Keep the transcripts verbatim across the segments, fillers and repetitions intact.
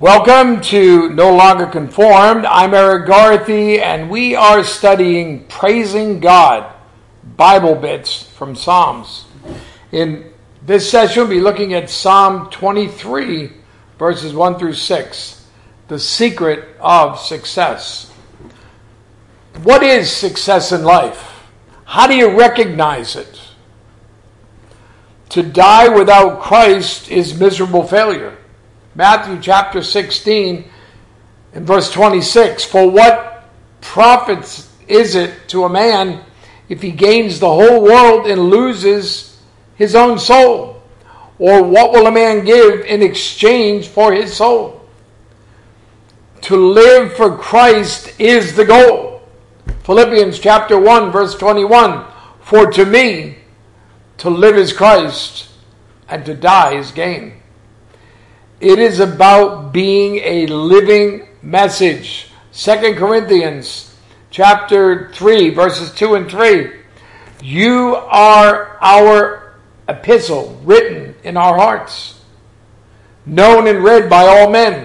Welcome to No Longer Conformed. I'm Eric Garthy, and we are studying Praising God, Bible bits from Psalms. In this session, we'll be looking at Psalm twenty-three, verses one through six, the secret of success. What is success in life? How do you recognize it? To die without Christ is miserable failure. Matthew chapter sixteen and verse twenty-six. For what profit is it to a man if he gains the whole world and loses his own soul? Or what will a man give in exchange for his soul? To live for Christ is the goal. Philippians chapter one verse twenty-one. For to me, to live is Christ, and to die is gain. It is about being a living message. Second Corinthians chapter three, verses two and three. You are our epistle written in our hearts, known and read by all men.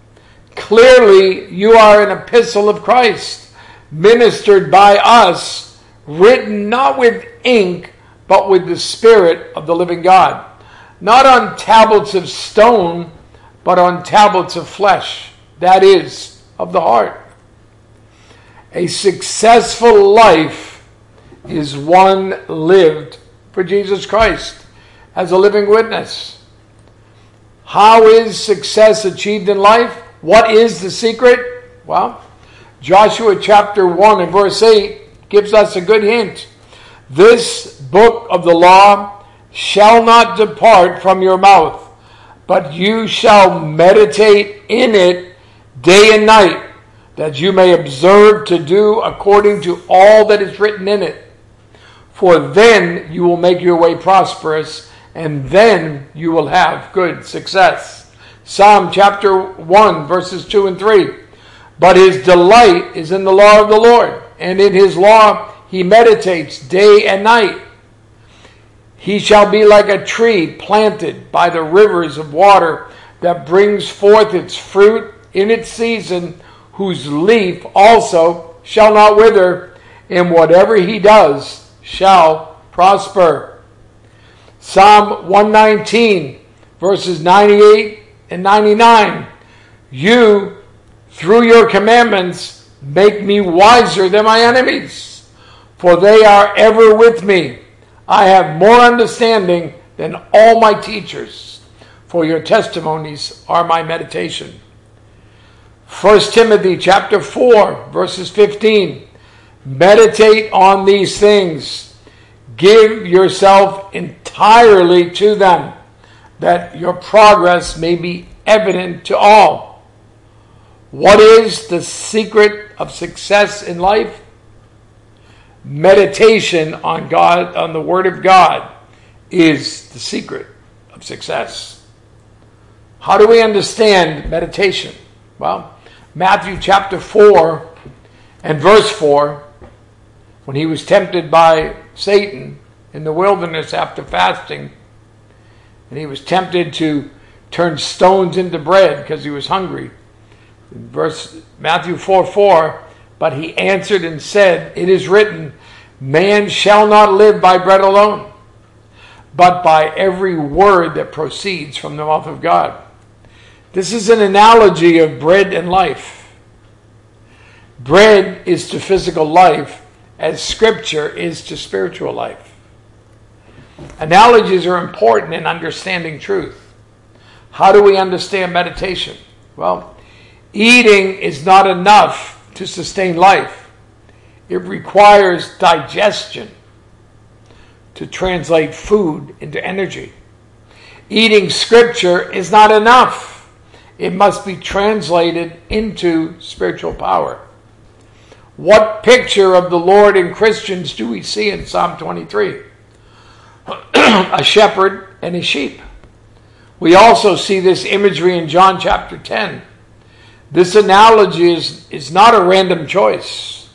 Clearly, you are an epistle of Christ, ministered by us, written not with ink, but with the Spirit of the living God. Not on tablets of stone, but on tablets of flesh, that is, of the heart. A successful life is one lived for Jesus Christ as a living witness. How is success achieved in life? What is the secret? Well, Joshua chapter one and verse eight gives us a good hint. This book of the law shall not depart from your mouth, but you shall meditate in it day and night, that you may observe to do according to all that is written in it. For then you will make your way prosperous, and then you will have good success. Psalm chapter one, verses two and three. But his delight is in the law of the Lord, and in his law he meditates day and night. He shall be like a tree planted by the rivers of water that brings forth its fruit in its season, whose leaf also shall not wither, and whatever he does shall prosper. Psalm one nineteen, verses ninety-eight and ninety-nine. You, through your commandments, make me wiser than my enemies, for they are ever with me. I have more understanding than all my teachers, for your testimonies are my meditation. First Timothy chapter four, verses fifteen. Meditate on these things. Give yourself entirely to them, that your progress may be evident to all. What is the secret of success in life? Meditation on God, on the Word of God, is the secret of success. How do we understand meditation? Well, Matthew chapter four and verse four, when he was tempted by Satan in the wilderness after fasting, and he was tempted to turn stones into bread because he was hungry. In verse Matthew four four, but he answered and said, it is written, man shall not live by bread alone, but by every word that proceeds from the mouth of God. This is an analogy of bread and life. Bread is to physical life as Scripture is to spiritual life. Analogies are important in understanding truth. How do we understand meditation? Well, eating is not enough to sustain life. It requires digestion to translate food into energy. Eating Scripture is not enough. It must be translated into spiritual power. What picture of the Lord in Christians do we see in Psalm twenty-three? A shepherd and his sheep. We also see this imagery in John chapter ten. This analogy is, is not a random choice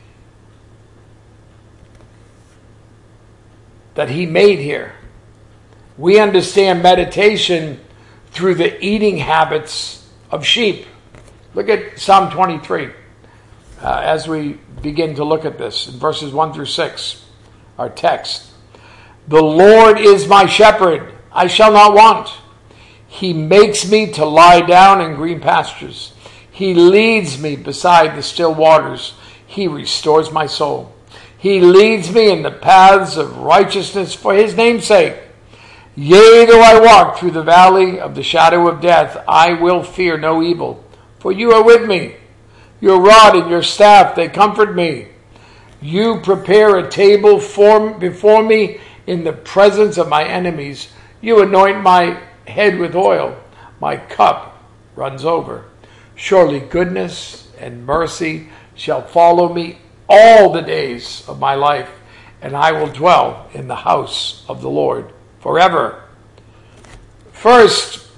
that he made here. We understand meditation through the eating habits of sheep. Look at Psalm twenty-three uh, as we begin to look at this in verses one through six, our text. The Lord is my shepherd, I shall not want. He makes me to lie down in green pastures. He leads me beside the still waters. He restores my soul. He leads me in the paths of righteousness for his name's sake. Yea, though I walk through the valley of the shadow of death, I will fear no evil, for you are with me. Your rod and your staff, they comfort me. You prepare a table for, before me in the presence of my enemies. You anoint my head with oil. My cup runs over. Surely goodness and mercy shall follow me all the days of my life, and I will dwell in the house of the Lord forever. First,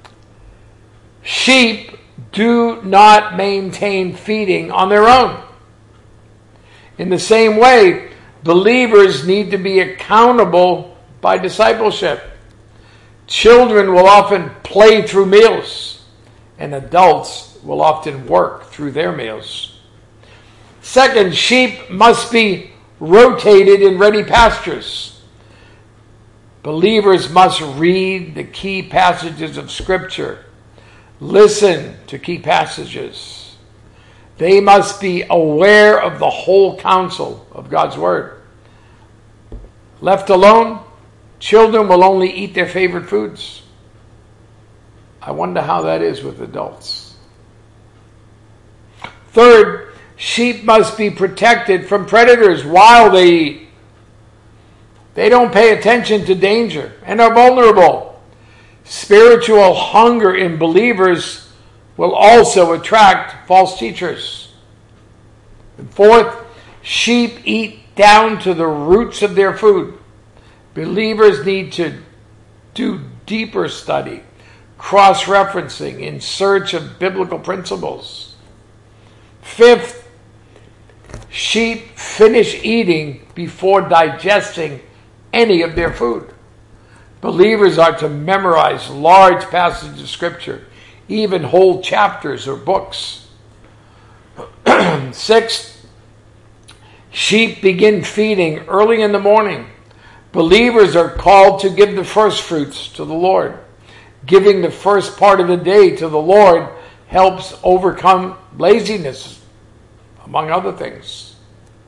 sheep do not maintain feeding on their own. In the same way, believers need to be accountable by discipleship. Children will often play through meals, and adults will often work through their meals. Second, sheep must be rotated in ready pastures. Believers must read the key passages of Scripture, listen to key passages. They must be aware of the whole counsel of God's Word. Left alone, children will only eat their favorite foods. I wonder how that is with adults. Third, sheep must be protected from predators while they eat. They don't pay attention to danger and are vulnerable. Spiritual hunger in believers will also attract false teachers. And fourth, sheep eat down to the roots of their food. Believers need to do deeper study, cross-referencing in search of biblical principles. Fifth, sheep finish eating before digesting any of their food. Believers are to memorize large passages of Scripture, even whole chapters or books. Sixth, sheep begin feeding early in the morning. Believers are called to give the first fruits to the Lord. Giving the first part of the day to the Lord helps overcome laziness, among other things.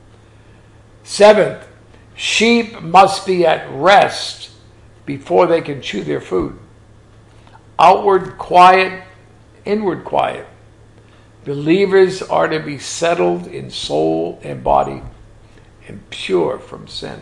Seventh, sheep must be at rest before they can chew their food. Outward quiet, inward quiet. Believers are to be settled in soul and body and pure from sin.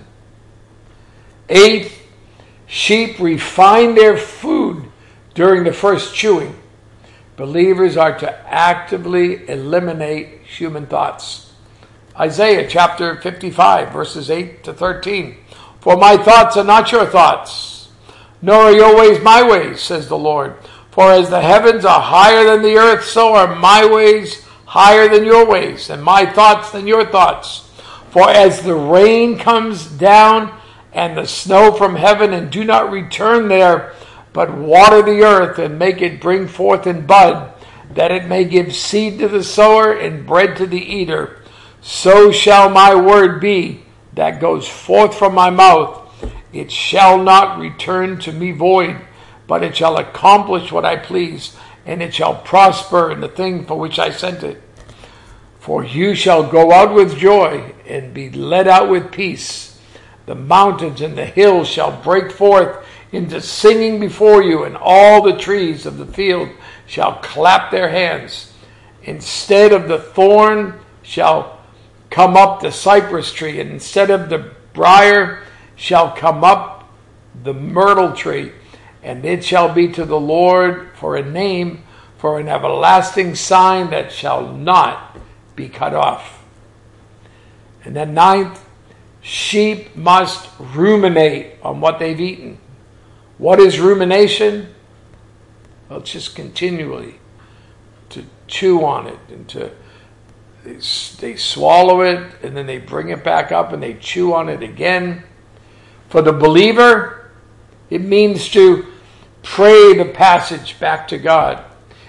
Eighth, sheep refine their food during the first chewing. Believers are to actively eliminate human thoughts. Isaiah chapter fifty-five, verses eight to thirteen. For my thoughts are not your thoughts, nor are your ways my ways, says the Lord. For as the heavens are higher than the earth, so are my ways higher than your ways, and my thoughts than your thoughts. For as the rain comes down and the snow from heaven, and do not return there, but water the earth and make it bring forth and bud, that it may give seed to the sower and bread to the eater, so shall my word be that goes forth from my mouth. It shall not return to me void, but it shall accomplish what I please, and it shall prosper in the thing for which I sent it. For you shall go out with joy and be led out with peace. The mountains and the hills shall break forth into singing before you, and all the trees of the field shall clap their hands. Instead of the thorn shall come up the cypress tree, and instead of the briar shall come up the myrtle tree, and it shall be to the Lord for a name, for an everlasting sign that shall not be cut off. And then ninth, sheep must ruminate on what they've eaten. What is rumination? Well, it's just continually to chew on it and to they, they swallow it and then they bring it back up and they chew on it again. For the believer, it means to pray the passage back to God.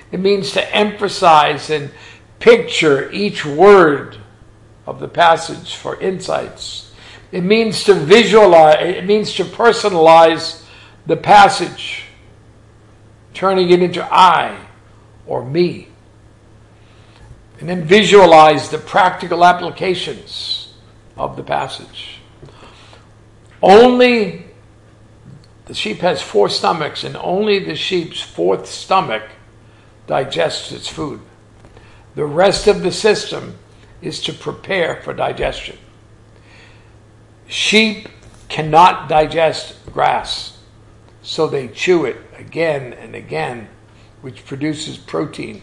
It means to emphasize and picture each word of the passage for insights. It means to visualize, it means to personalize the passage, turning it into I or me. And then visualize the practical applications of the passage. Only the sheep has four stomachs, and only the sheep's fourth stomach digests its food. The rest of the system is to prepare for digestion. Sheep cannot digest grass, so they chew it again and again, which produces protein.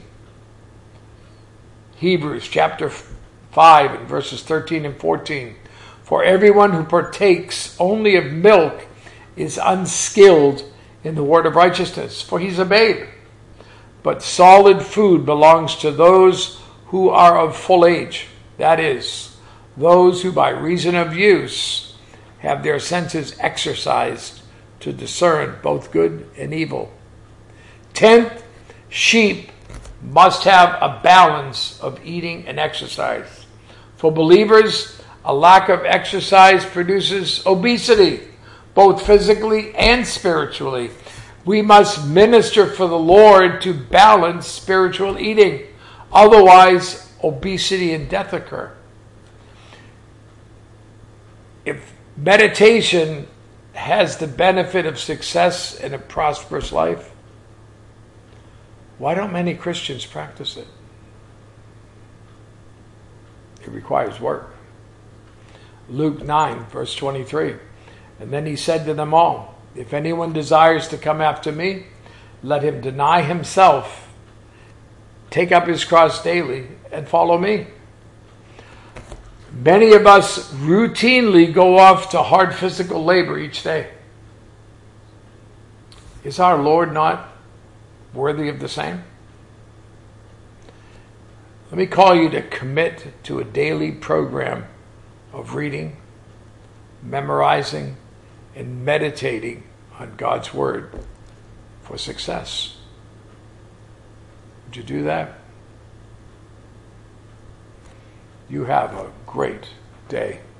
Hebrews chapter five and verses thirteen and fourteen. For everyone who partakes only of milk is unskilled in the word of righteousness, for he's a babe. But solid food belongs to those who are of full age, that is, those who by reason of use have their senses exercised to discern both good and evil. Tenth, sheep must have a balance of eating and exercise. For believers, a lack of exercise produces obesity, both physically and spiritually. We must minister for the Lord to balance spiritual eating. Otherwise, obesity and death occur. If meditation has the benefit of success in a prosperous life, why don't many Christians practice it? It requires work. Luke nine, verse twenty-three. And then he said to them all, if anyone desires to come after me, let him deny himself, take up his cross daily, and follow me. Many of us routinely go off to hard physical labor each day. Is our Lord not worthy of the same? Let me call you to commit to a daily program of reading, memorizing, and meditating on God's Word for success. Would you do that? You have a great day.